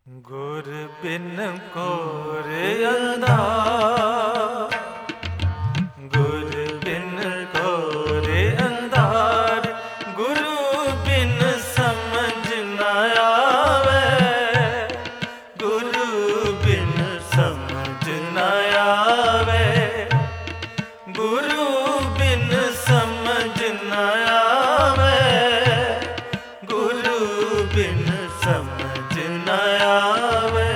गुर बिन कोरे अंधार, गुर बिन कोरे अंधार, गुरु बिन समझ न आवे, गुरु बिन समझ न आवे, गुरु बिन समझ न आवे, गुरु बिन समझ न आवे,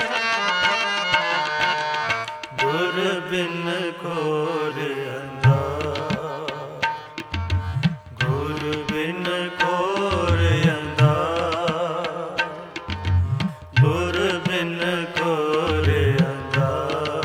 गुर बिन घोर अंधार, गुर बिन घोर अंधार, गुर बिन घोर अंधार।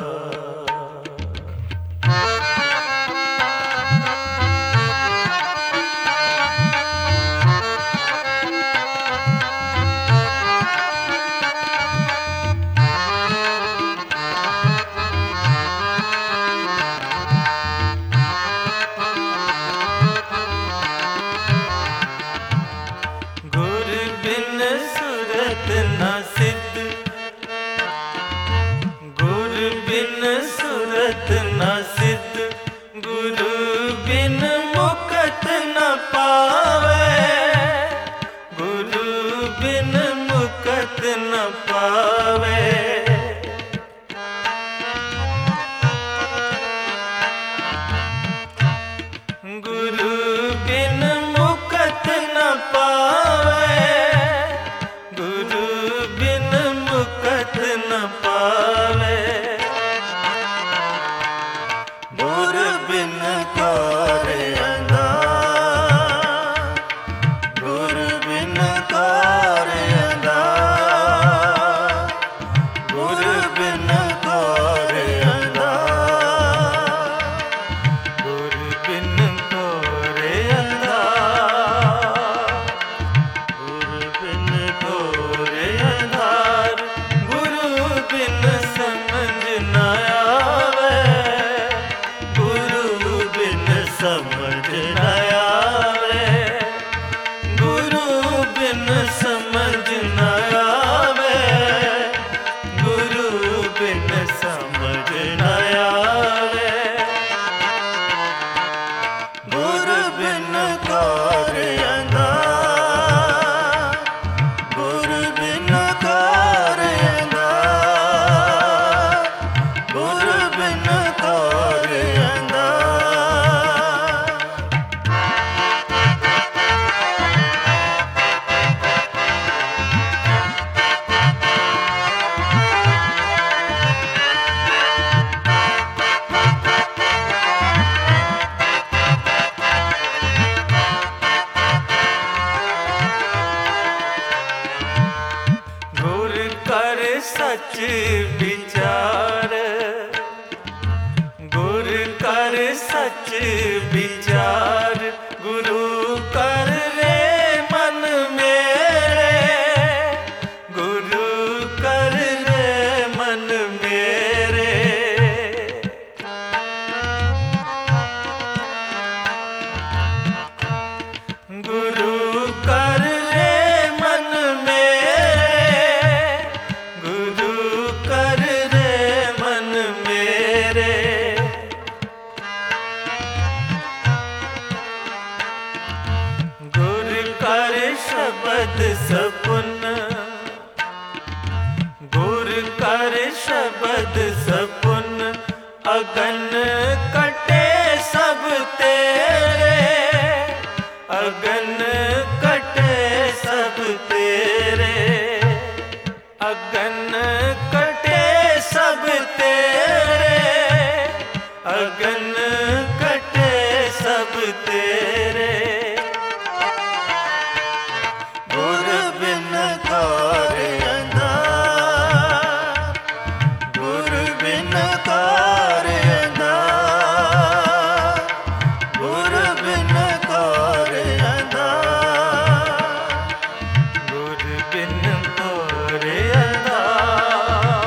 गुर बिन सूरत न सिद्ध, गुर बिन सूरत न सिद्ध, गुरु बिन मुकत न पावे, गुरु बिन मुकत न पावे, गुरु बिन मुकत न पावे, गुरु बिन मुकत न पावे, गुर बिन घोर अंधार, गुर बिन घोर अंधार, गुर बिन घोर अंधार, गुर बिन घोर अंधार, गुर बिन घोर अंधार, गुरु बिन समझ न आवे, गुरु बिन समझ न आवे, गुरु बिन समझ न आवे, गुरु बिन समझ न आवे, गुर बिन घोर अंधार, गुर बिन घोर अंधार, गुर बिन घोर अंधार। गुर कर सच विचार, गुर कर सच विचार, गुरु कर रे मन मेरे, गुरु कर रे मन मेरे, गुरु कर रे मन मेरे, गुरु कर रे मन मेरे, गुर कर शब्द सपुन, गुर कर शब्द सपुन, अगन कटे सब तेरे, अगन कटे सब तेरे, अगन कटे सब तेरे, अगन कटे सब तेरे, गुर बिन घोर अंधार, गुर बिन घोर अंधार, गुर बिन घोर अंधार, गुर बिन घोर अंधार,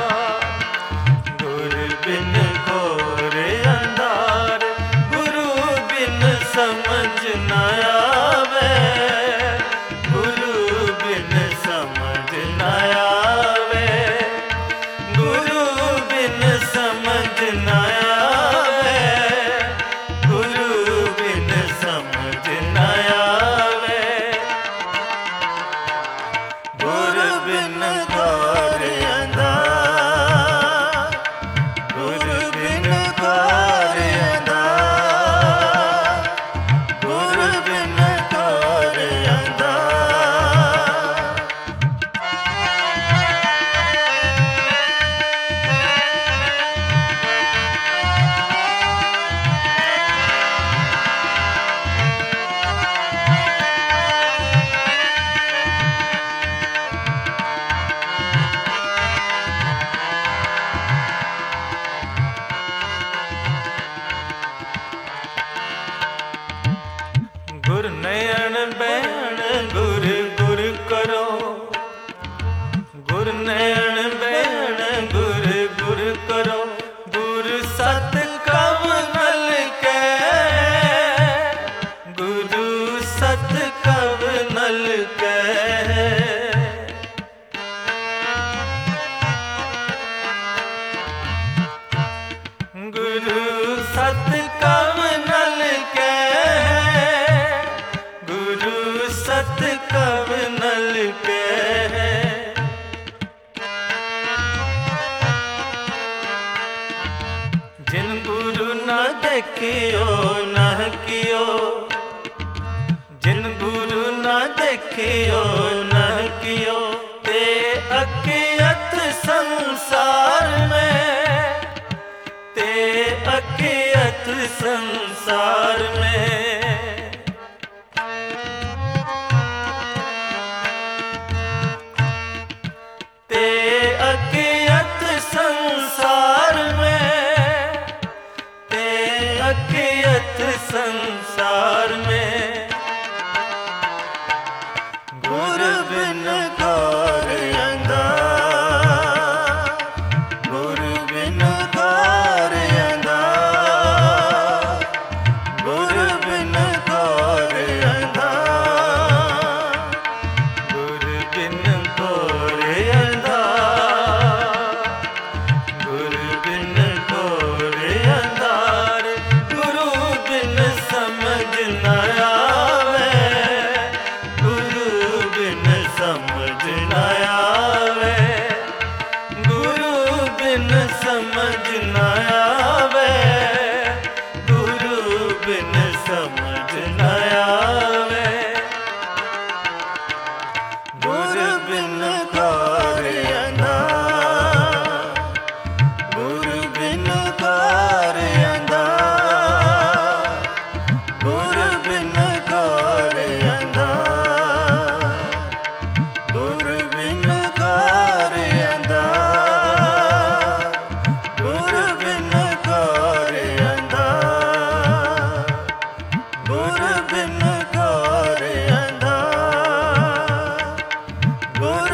बिन कार अंधा, गुरु बिन कार अंधा, गुरु बिन कार अंधा। गुर नयन बैण गुर गुर करो, गुर नयन बैण गुर गुर करो, गुर सत कव नल कै, गुरु सत कव नल कै। गुरु सत कव नल कै, गुरु सत कव नल कै। जिन गुरु न देखियो न कियो, जिन गुरु न देखियो न कियो, ते अकियत संसार में, ते अकियत संसार में। ते अकियत संसार में, ते अकियत संसार में। गुरु बिन कार अंधा, गुरु बिन कार अंधा, गुरु बिन कार अंधा, गुरु बिन कार अंधा, गुरु बिन कार अंधार। गुरु बिन समझ न आवे, गुरु बिन समझ न आवे, गुरु बिन समझ न आवे, गुरु बिन समझ न आवे। गुरु बिन कार अंधा, गुरु बिन कार अंधा, गुरु बिन कार अंधा, गुरु बिन कार अंधा, गुरु बिन कार अंधा, गुरु बिन कार अंधा, गुरु